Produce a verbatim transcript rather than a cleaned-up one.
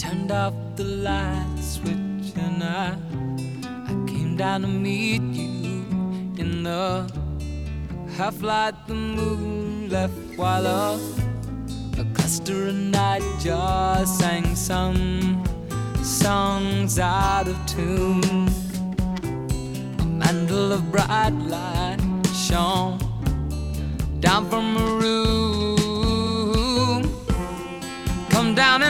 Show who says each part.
Speaker 1: turned off the light switch and I, I came down to meet you in the half-light the moon left while a, a cluster of nightjars sang some songs out of tune. A mantle of bright light shone down from